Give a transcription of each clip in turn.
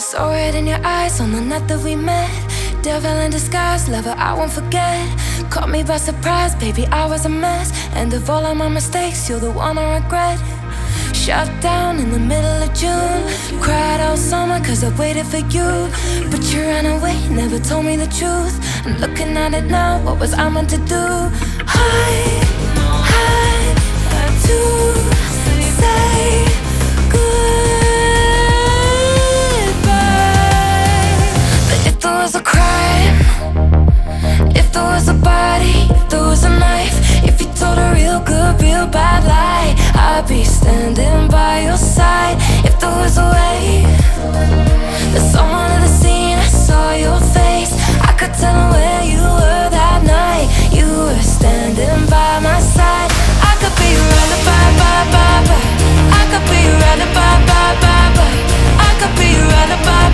Saw it in your eyes on the night that we met. Devil in disguise, lover, I won't forget. Caught me by surprise, baby, I was a mess. And of all of my mistakes, you're the one I regret. Shut down in the middle of June. Cried all summer cause I waited for you. But you ran away, never told me the truth. And looking at it now, what was I meant to do? I had to say was a crime, if there was a body, if there was a knife, if you told a real good, real bad lie, I'd be standing by your side. If there was a way that someone at the scene, I saw your face, I could tell where you were that night. You were standing by my side. I could be right about, I could be right about, I could be right about,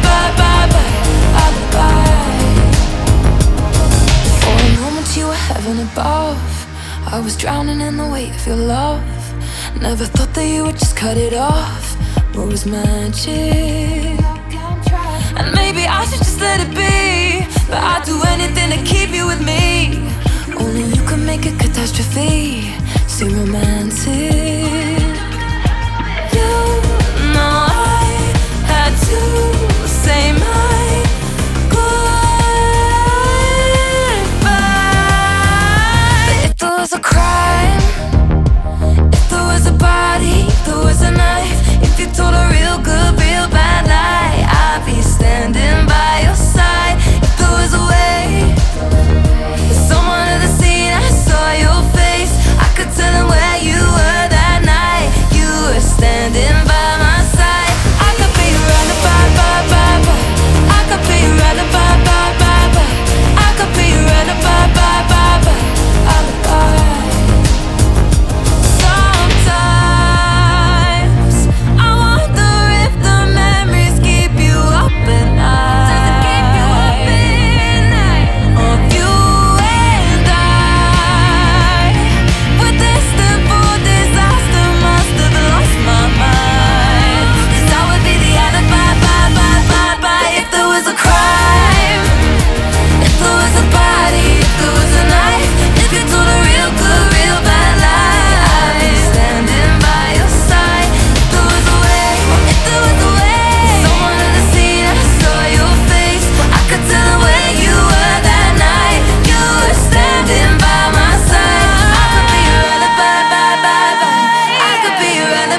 for a moment you were heaven above. I was drowning in the weight of your love. Never thought that you would just cut it off. What was magic? And maybe I should just let it be, but I'd do anything to keep you with me. Only you can make a catastrophe seem romantic. You know I had to say my a crime, if there was a body, if there was a knife, if you told a real good, real bad lie, I'd be standing by your side. If there was a way that someone at the scene, I saw your face, I could tell them where you were that night. You were standing by my side. I could be right about, I could be right about, I could be right about,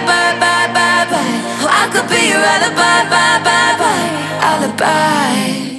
alibi.